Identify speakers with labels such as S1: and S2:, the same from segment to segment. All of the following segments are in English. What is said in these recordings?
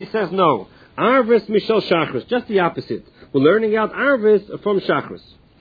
S1: He says no. Arvis Mishal Shachris, just the opposite. We're learning out Arvis from Shachris.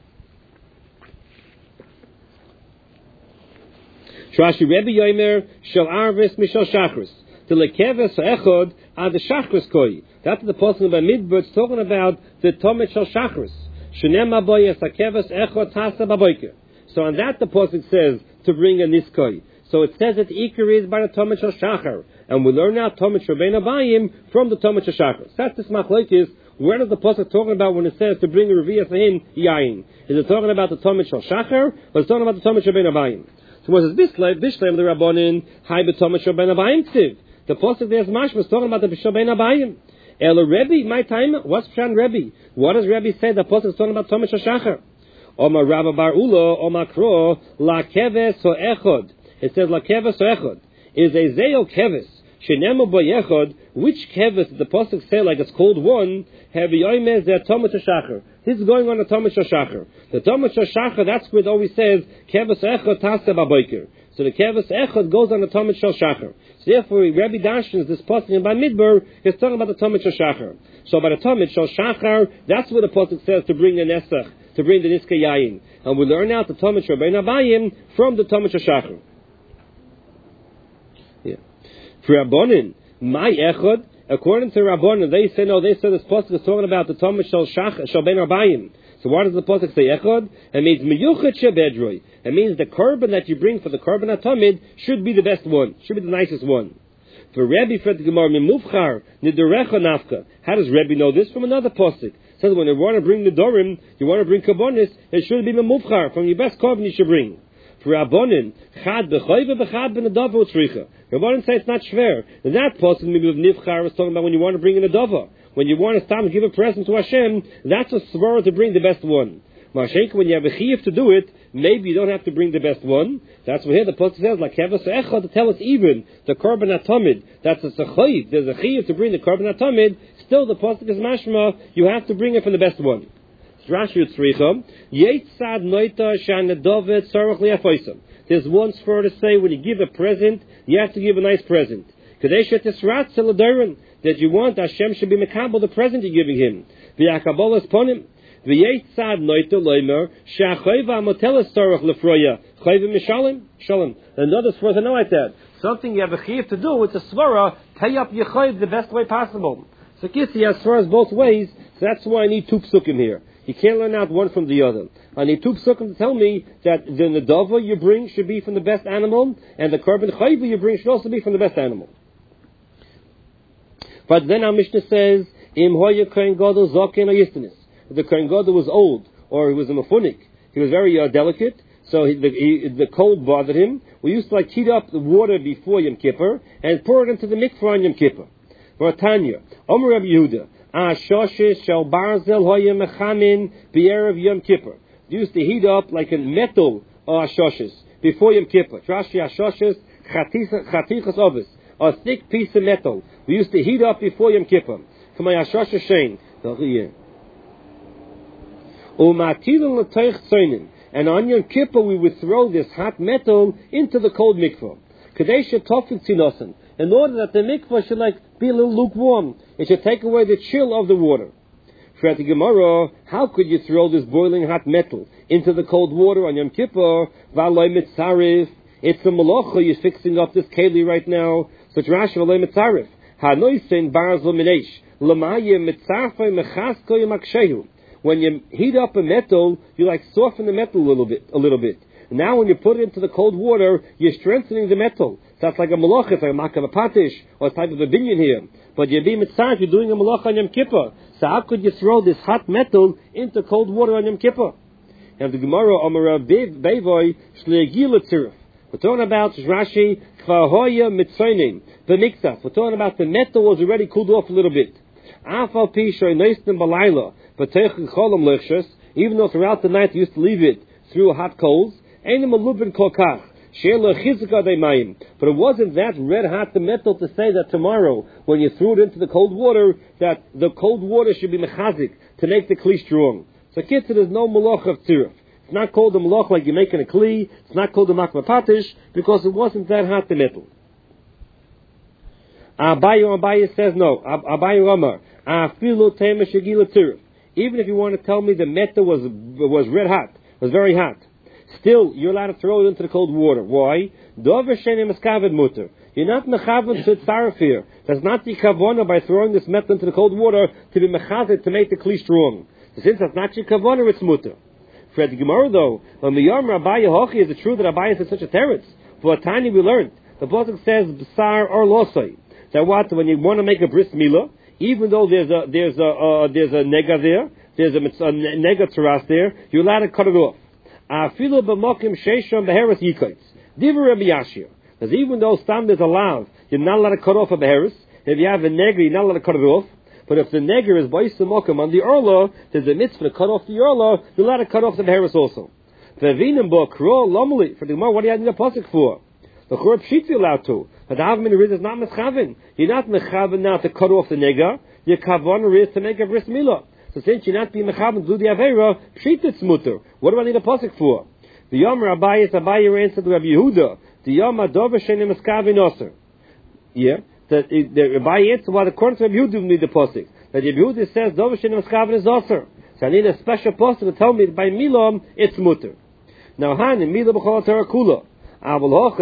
S1: Rashi Rebbe Yomer Shal Arvis Mishal Shachris. The lekeves echod ad the Shachris koi. That's the person by Midbar. It's talking about the Tomet Shal Shachris. Shenem aboyes lekeves echod tasa baboyke. So on that the pasuk says to bring a niskoi. So it says that Iker is by the Tomet Shal Shachar, and we learn now Tomet Shal Bein Abayim from the Tomet Shal Shachar. That's this machlokes. Where does the pasuk talking about when it says to bring a reviyah for him yayin? Is it talking about the Tomet Shal Shachar, or is it talking about the Tomet Shal Bein Abayim? So what says Bishleim the Rabbanin Hai b'Tomet Shal Bein Abayim tiv. The pasuk there's mashma is talking about the Shal Bein Abayim. El Rebbe, my time. What's Pshan Rebbe? What does Rebbe say? The pasuk is talking about Tomet Shal Shachar. Omar Rabba Bar Ula Omar Kro La Keves Ho Echod. It says La Keves Ho Echod is a Zeo Keves. Shenemu Bo Yechod. Which Keves the pasuk say like it's called one? Have Yoymez the Tomet Shachar. This is going on the Tomet Shachar. The Tomet Shachar, that's where it always says Keves Echod Tasa Baboiker. So the Keves Echod goes on the Tomet Shachar. So therefore, Rabbi Darshans this pasuk by Midbar is talking about the Tomet Shachar. So by the Tomet Shachar, that's where the pasuk says to bring the Nesach, to bring the Niska Yayin. And we learn out the Tomet Shal Bein Abayim from the Tomet Shachar. Yeah. For Rabbanin, my Echod, according to Rabbanin, they say no, they say this pasuk is talking about the Tomet Shal Bein Abayim. So what does the pasuk say? Echod? It means miyuchet shebedroi. It means the korban that you bring for the korban atomid should be the best one, should be the nicest one. For Rebbe Fred Gemara mimufchar niderecha nafka. How does Rebbe know this? From another pasuk. It says when you want to bring the dorim, you want to bring karbonis, it should be mimufchar. From your best korban you should bring. For Rabbanin, chad b'choyve b'chad b'nadava u'tzricha. Rabbanin say it's not shver. That pasuk maybe with nifchar was talking about when you want to bring in a dava. When you want to stop and give a present to Hashem, that's a svara to bring the best one. Mashenka, when you have a chiyuv to do it, maybe you don't have to bring the best one. That's what here the pasuk says, like Kevas Echad, to tell us even the korban atomid. That's a chiyuv. There's a chiyuv to bring the korban atomid. Still, the pasuk is mashma. You have to bring it from the best one. Rashi Tzricha Yitzad Noita Shanedovet Sarach Liafoisam. There's one svara to say when you give a present, you have to give a nice present. Kadesha Tisrat Seladorin. That you want Hashem should be mekabel the present you're giving him. V'yakabolas ponim. V'yitzad noita loimer shachayva motelas sarach lefroya chayva mishalim shalom. Another svara know like that. Something you have a chiyuv to do. It's a svara. Pay up your chayv the best way possible. So Kitzi has svaras both ways. So that's why I need two psukim here. You can't learn out one from the other. I need two psukim to tell me that the nedava you bring should be from the best animal, and the korban chayva you bring should also be from the best animal. But then our Mishnah says, Im hoya kohen gadol zaken oyistanis. The kohen gadol was old, or he was a mafunik. He was very delicate, so the cold bothered him. We used to heat up the water before Yom Kippur and pour it into the mikvah on Yom Kippur. Tanya, Omer Rabbi Yehuda, Ashoshes shel barzel hoya mechamin b'erev Yom Kippur. They used to heat up like a metal ashoshes before Yom Kippur. Trashi ashoshes chatichas ovis. A thick piece of metal. We used to heat up before Yom Kippur. And on Yom Kippur we would throw this hot metal into the cold mikvah. In order that the mikvah should be a little lukewarm. It should take away the chill of the water. Fret the Gemara, how could you throw this boiling hot metal into the cold water on Yom Kippur? It's a malacha, you're fixing up this keli right now. So it's Rashi v'lei mitzaref. Hanoisen barzel minesh. L'mayim mitzarfei mechasko yemakshehu. When you heat up a metal, you soften the metal a little bit. Now when you put it into the cold water, you're strengthening the metal. So it's like a malacha, it's like a makav patish, or a type of a binyan here. But you're being mitzaref, you're doing a malacha on Yom Kippur. So how could you throw this hot metal into cold water on Yom Kippur? And the Gemara, Amar Bevoy, Shle'egil Tziruf. We're talking about Rashi Kvahoya Mitzonim the Miktaf. We're talking about the metal was already cooled off a little bit. Afal Pishoy Neistim Balayla, but Cholam Lechshus, even though throughout the night you used to leave it through hot coals, Einim Alubin Kokach, Sheila Chizka Deimayim. But it wasn't that red hot the metal to say that tomorrow, when you threw it into the cold water, that the cold water should be mechazik to make the kli strong. So Kitzur, there's no malach of tziruf. It's not called a malach like you're making a kli. It's not called a makva patish because it wasn't that hot the metal. Abaye says no. Abaye Rama. Afilu tema shegila tirif. Even if you want to tell me the meta was red hot, was very hot, still you're allowed to throw it into the cold water. Why? Dover shenem eskavid mutter. You're not mechaven to tzaref here. That's not the kavana by throwing this meta into the cold water to be mechavet to make the kli strong. Since that's not your kavana, it's mutter. For the Gemara though, when the Yom Abaye Hochi, is it true that Abaye is such a teretz? For a tiny we learned. The pasuk says b'sar or losai. That what when you want to make a bris milah, even though there's a nega there, there's a nega tzaras there, you're allowed to cut it off. Afilu b'mokim sheisham beheres yikaitz. Divrei Rabbi Yashir. Because even though stam there's a lav, you're not allowed to cut off a beheres. If you have a nega, you're not allowed to cut it off. But if the neger is ba'is mokim on the orla, there's a mitzvah to cut off the orla, you're allowed to cut off the beheres also. V'vinim bo kro lomli. For the Gemara, what do you have the pasuk for? The Chorab Shitzi allowed to. But the Avmin is not mechaven. You're not mechaven now to cut off the nega. Your kavan is to make a bris milah. So since you're not being mechaven to do the avera, pshititz mutter. What do I need a pasuk for? The Yom Abaye answered to Rabbi Yehuda. The Yom Adover shenem eskaven oser. Yeah. The Abaye answered why according to Rabbi Yehuda we need the pasuk. That Rabbi Yehuda says Dover shenem eskaven is oser. So I need a special pasuk to tell me that by milam it's mutter. Now han in milah b'chol Torah kula. So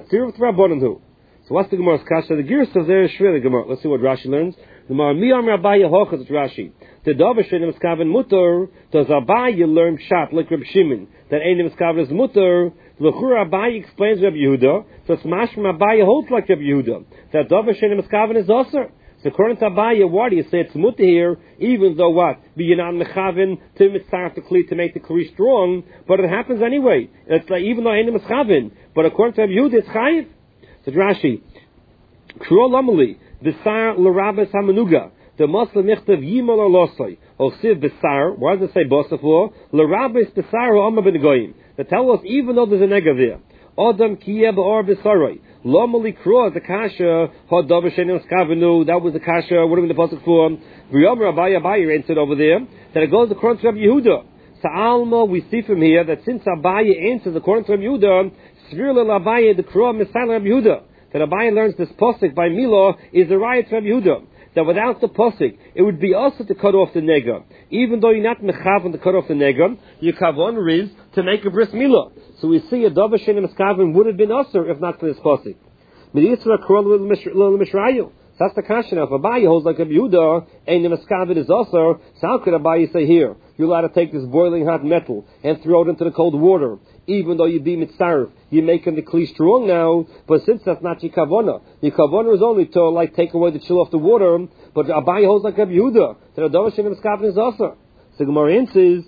S1: what's the Gemara's kasha? The Girsa is there is shver the Gemara. Let's see what Rashi learns. The Gemara miyam Abaye hochas Rashi. The davar shenem eskaven mutter. Does Abaye learn pshat like Reb Shimon that einem eskaven is mutter? L'chur Abaye explains Reb Yehuda. So it's mashma Abaye holds like Reb Yehuda that davar shenem eskaven is aser. So according to Abaye, why do you say it's mutter here? Even though what? Be not mechaven to mitzaref the kli to make the kli strong, but it happens anyway. It's like even though einem mechaven, but according to Yehuda, it's chayiv. So Rashi, Kro Lamali, B'sar l'Rabbis Hamanuga, the Muslim Michtav Yimal or Losai, Osiv B'sar. Why does it say Bosaf for? L'Rabbis B'sar Ha'amah B'negoyim. They tell us even though there's a nega there, Adam Kiyeh B'or B'sarai. Lomali Kro, the kasha, Hadav Shenem Skavenu, that was the kasha, what are we in the pasuk for? V'yomer Abaye answered over there, that it goes according to Rabbi Yehuda. So Alma, we see from here that since Abaye answers according to Rabbi Yehuda, Svir Abaye, the Kro Misal Rabbi Yehuda, that Abaye learns this pasuk by Milah is the riot to Rabbi Yehuda. That without the pasuk, it would be also to cut off the nega. Even though you're not mechavan to cut off the nega, your kavan is to make a bris milah. So we see a davar shenem eskaven would have been usher if not for this pasuk. Midiyisra kol l'mishrayu. That's the kasha now. If Abaye holds like a Yehuda, and the eskaven is usher, so how could Abaye say here, you're allowed to take this boiling hot metal and throw it into the cold water, even though you be mitzaref, you're making the kli strong now, but since that's not your kavana is only to like take away the chill off the water, but Abaye holds like a Yehuda, that a davar shenem eskaven is usher. So Gemara answers,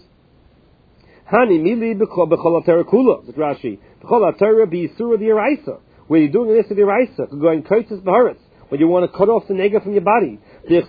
S1: Hani mili b'chol atera kula. That's Rashi. B'chol atera b'yisura d'iraisa. When you're doing this to d'iraisa, going kaitzis b'haretz, when you want to cut off the nega from your body. There's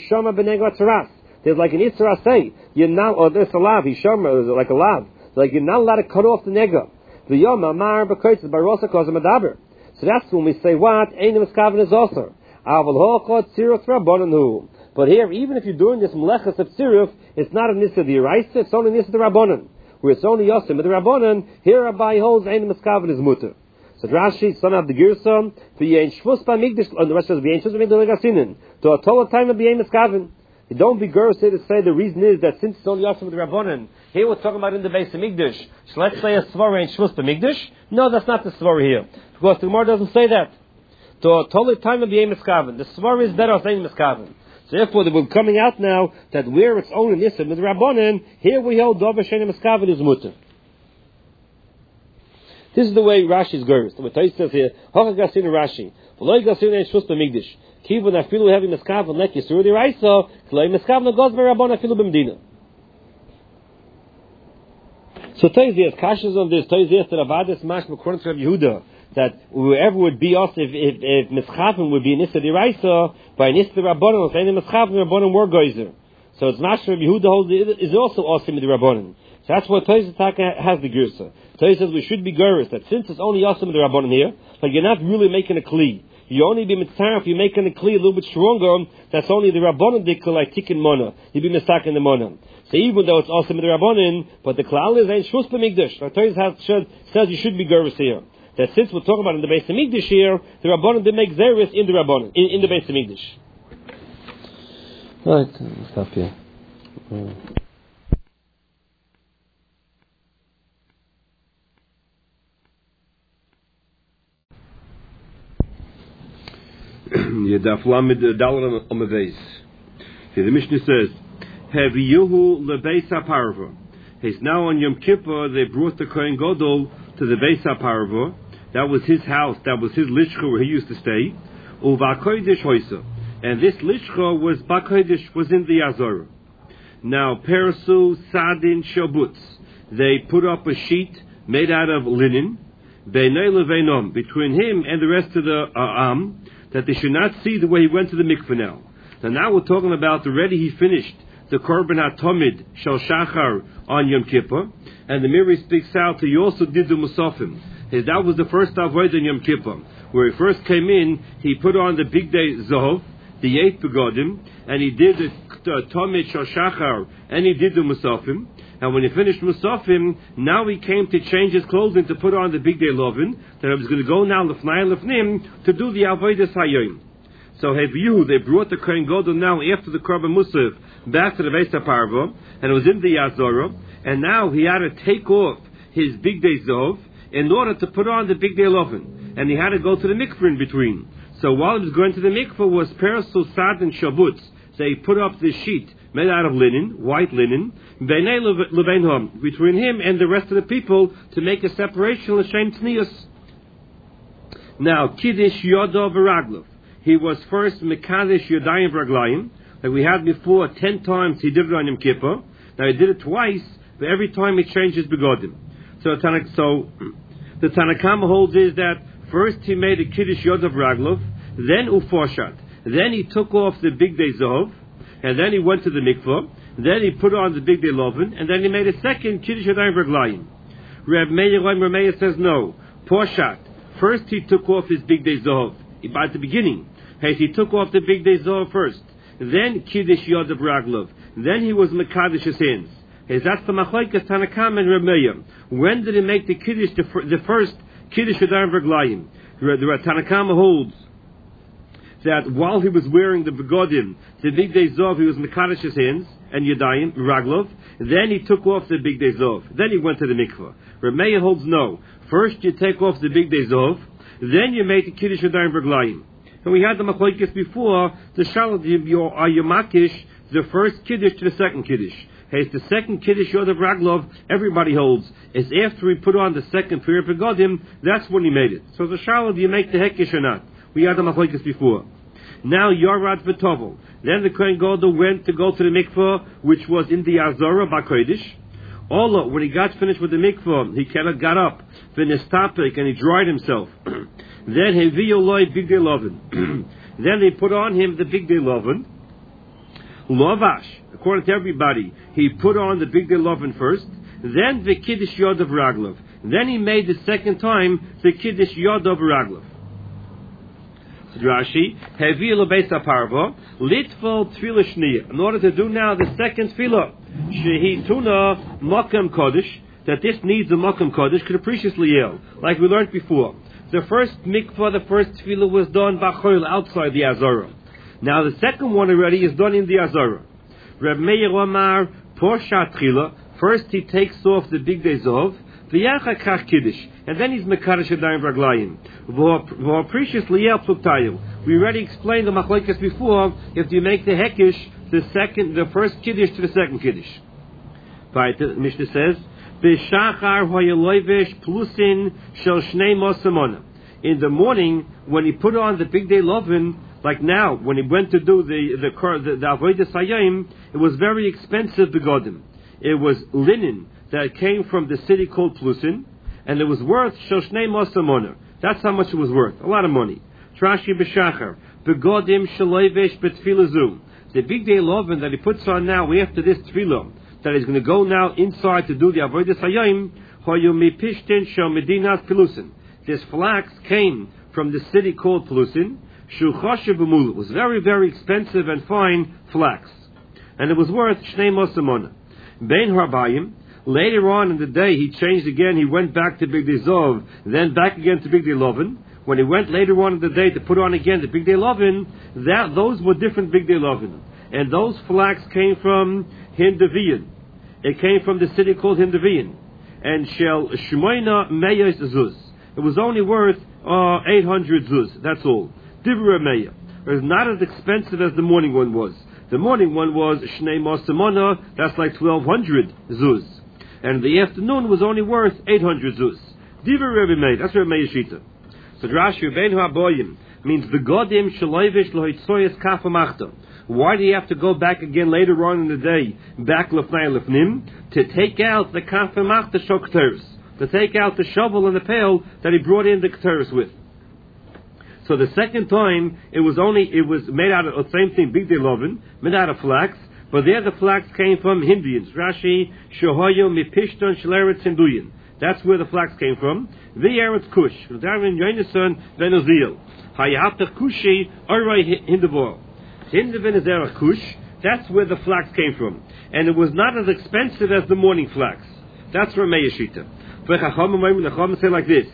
S1: like an Isra say, you're not, or there's a lav, hishama, like a lav. Like you're not allowed to cut off the nega. The yom amar b'kaitzis b'rosa kozem adaber. So that's when we say what? Einem eskaven is also. Aval hochot tziruf rabbanan. But here, even if you're doing this mlechas of tziruf, it's not a nisa d'iraisa, it's only nisa d'rabbanan. Where it's only yosim with the rabbanan, here Abaye holds einem eskaven is mutter. So Rashi, son of the Girsa, v'yein shvus b'migdash, and the rest says v'yein shvus b'migdash legasinin. To a total time of b'yein eskaven. You don't be girls to say the reason is that since it's only yosim with the rabbanan, here we're talking about in the base of Migdash. So let's say a svara ain't shvus b'migdash. No, that's not the svara here. Because the Gemara doesn't say that. To a total time of b'yein eskaven. The svara is better than eskaven. So therefore, we're coming out now that where it's only nisim with the rabbanan, here we hold davar shenem eskaven is mutter. This is the way Rashi is girls. The Matai says here, Hocha Gasin Rashi. V'loi Gasin ein shvus b'migdash. Kivun afilu heavy meskaven lek yisur d'iraisa. Kloi meskaven goes b'rabban afilu b'mdina. So Toizias, Kashas on this, Toizias that Avadis Mashma according to Rabbi Yehuda, that whoever would be us if meskaven would be an issa d'iraisa, by an issa d'rabbanan, if any meskaven rabbanan were geyser. So it's Mashma Rabbi Yehuda holds is also awesome with the rabbanan. So that's what Toizias has the Girsa. Toizias says we should be girls, that since it's only awesome with the rabbanan here, like you're not really making a kli. You only be mitzaref, you're making the kli a little bit stronger, that's only the rabbanan dikka like tikkun mona. You be misak in the mona. So even though it's awesome with the rabbanan, but the klal is ain't shvus b'migdash. Toizias says you should be girls here. that since we're talking about in the Beis Hamikdash here, the Rabbanon did make Zeris in the Rabbanon, in the Beis Hamikdash. Right, stop here.
S2: Yedaf Lamed Dalar Amaveis. The Mishnah says, Haviyuhu lebeis haparva. He's now on Yom Kippur. They brought the Kohen Gadol to the Beis haparva. That was his house. That was his lishcha where he used to stay. Uvakodesh hoisa, and this lishcha was bakodesh, was in the Azara. Now Persu Sadin Shabutz. They put up a sheet made out of linen, beinei leveinom, between him and the rest of the Am, that they should not see the way he went to the mikveh now. Now we're talking about already he finished the Korban HaTomid Shel Shachar on Yom Kippur, and the Miri speaks out he also did the Musafim. That was the first avodah in Yom Kippur. Where he first came in, he put on the big day Zohov, the 8th begodim, and he did the Tomid Shel Shachar, and he did the Musafim. And when he finished Musafim, now he came to change his clothing to put on the big day Lovin, that he was going to go now Lefnai Lefnim to do the Avodas Hayyim. So they brought the Kohen Gadol now after the Korban Musaf back to the Beis HaParva, and it was in the Yazorah, and now he had to take off his big day Zov in order to put on the big day Lovin, and he had to go to the mikveh in between. So while he was going to the mikveh was Persu Sad and Shabutz. So he put up this sheet made out of linen, white linen, between him and the rest of the people to make a separation l'shem tznius. Now Kiddush Yodav v'Raglov. He was first Mekadesh Yodayim v'Raglayim, like we had before. 10 times he did it on Yom Kippur. Now he did it twice, but every time he changed his begodim. So the Tanakama holds is that first he made a Kiddush Yodav v'Raglov, then Ufoshat, then he took off the big day Zov, and then he went to the mikvah, then he put on the big day Lovin, and then he made a second Kiddush Yodayim v'Raglayim. Reb Meir says no. Poshat, first he took off his big day Zov. At the beginning, he took off the big day Zohar first, then Kiddush Yodav Raglov, then he was Mekadesh his hands. That's the Machlokes Tanakam and Reb Meir. When did he make the Kiddush, the first Kiddush Yodayim V'Raglayim? The Tanakam holds that while he was wearing the begodim, the big day Zov, he was Mekadesh his hands and Yodayim Raglov. Then he took off the big day Zov. Then he went to the mikvah. Reb Meir holds no. First you take off the big day Zov, then you make the Kiddush Yodayim V'Raglayim. And we had the Machlokes before, the Shalad Yomakish, the first Kiddush to the second Kiddush. It's the second Kiddush Yodav Raglov, everybody holds. It's after we put on the second Pir Begodim, that's when he made it. So the Shalad, do you make the Hekish or not? We had the Machlokes before. Now Yorad V'Tovel. Then the Kohen Gadol went to go to the mikvah, which was in the Azara B'Kodesh. Allah, when he got finished with the mikvah, he got up, v'nistapik, and he dried himself. Then he violoi big day lovin. Then they put on him the big day lovin. Lovash, according to everybody, he put on the big day lovin first. Then the Kiddush Yodav Raglov. Then he made the second time the Kiddush Yodav Raglov. Rashi, Hevi Lebeis HaParva, Litvol Tefillah Shniya. In order to do now the second tefillah, Shehi Tuna Makam Kodesh, that this needs a Makam Kodesh, Capricious Liel, like we learned before. The first mikvah, the first tefillah was done B'Choil, outside the Azara. Now the second one already is done in the Azara. Reb Meir Omar, Poshat Tchila, first he takes off the big day Zov, V'yachar Kach Kiddush, and then he's Mekadesh Yodayim V'Raglayim. V'Precious Liel Pluktayu. We already explained the Machlokes before, if you make the Hekish, the first Kiddush to the second Kiddush. Right, the Mishnah says, B'Shachar Hoyeloivish Plusin Shel Shnei Mosamona. In the morning, when he put on the big day Lovin, like now, when he went to do the Avodas Hayyim, it was very expensive begodim. It was linen that came from the city called Plusin, and it was worth Shel Shnei Mosamona. That's how much it was worth. A lot of money. Trashi B'Shachar Begodim Shaloivish B'Tfilazu. The big day Lovin that he puts on now after this tefillah, that he's going to go now inside to do the Avodas Hayyim, Hoyumi Pishtin Shel Medinas Pelusin. This flax came from the city called Pelusin. Shuchashe B'Mul. It was very, very expensive and fine flax, and it was worth Shnei Mosamona. Bein Harbayim Later on in the day, he changed again. He went back to Bigdei Zov, then back again to Bigdei Lovin. When he went later on in the day to put on again the Bigdei Lovin, those were different Bigdei Lovin. And those flax came from Hindavian. It came from the city called Hindavian. And Shel Shmoina Meyos Zuz. It was only worth 800 Zuz. That's all. Divra Meya. It was not as expensive as the morning one was. The morning one was Shnei Mosamona. That's like 1200 Zuz. And the afternoon was only worth 800 Zuz. Divra Rebbe Meya. That's Rebbe Meya Shita. So Rashi Ubein Ha'boyim means the Godim Shaloivish Lohitzoyes Kafamachta. Why do you have to go back again later on in the day, back Lefnai Lefnim, to take out the Kafamachta Shokteris, to take out the shovel and the pail that he brought in the Keteris with? So the second time, it was made out of the same thing, Bigdei Lovin, made out of flax, but there the flax came from Hindians. Rashi, Shohoyo Mipishton Shleretz Hinduyan. That's where the flax came from. The Eretz Kush. Darwin Yonason Veneziel. Hayata Kushi Oray Hindavor. Hindavin is Eretz Kush. That's where the flax came from. And it was not as expensive as the morning flax. That's Ramei Yeshita. The Chacham say like this.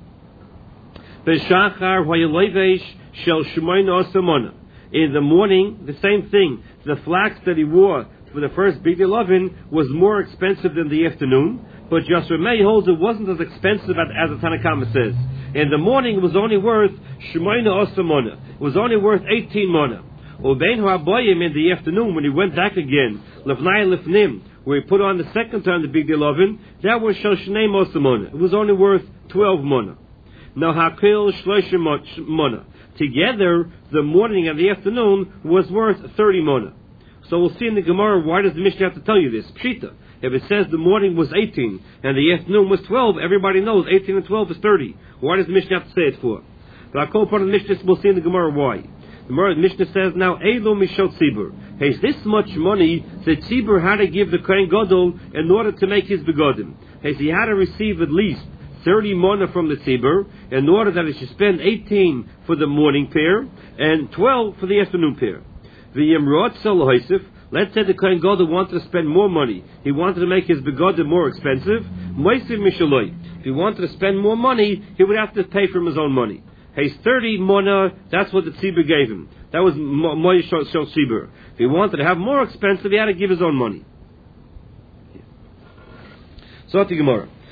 S2: Beshachar Hoyeloivesh Shel Shemoina Osamona. In the morning, the same thing. The flax that he wore for the first Bigdei Lovin was more expensive than the afternoon. But Yasser Meir holds it wasn't as expensive as the Tanakama says. In the morning, it was only worth Shemoina Osamona. It was only worth 18 Mona. Ubein Ha'boyim in the afternoon, when he went back again, Lefnai Lefnim, where he put on the second time the Bigdei Lovin, that was Shel Shnei Mosamona. It was only worth 12 Mona. Now Hakil Shloshim Mona. Together, the morning and the afternoon was worth 30 Mona. So we'll see in the Gemara, why does the Mishnah have to tell you this? Pshita. If it says the morning was 18 and the afternoon was 12, everybody knows 18 and 12 is 30. Why does the Mishnah have to say it for? But I'll call part of the Mishnah, we'll see in the Gemara why. The Mishnah says now, Eilu Mishal Tzibur. Hey, this much money that Tzibur had to give the Kohen Gadol in order to make his begodim. Hey, he had to receive at least 30 Mona from the Tzibur in order that he should spend 18 for the morning pair and 12 for the afternoon pair. The Yemrot Sal let's say the Kohen Gadol wanted to spend more money. He wanted to make his begodim more expensive. Moisiv Mishaloi. If he wanted to spend more money, he would have to pay from his own money. He's 30 Mona, that's what the Tzibur gave him. That was Moy Shal Tzibur. If he wanted to have more expensive, he had to give his own money. So at the Gemara.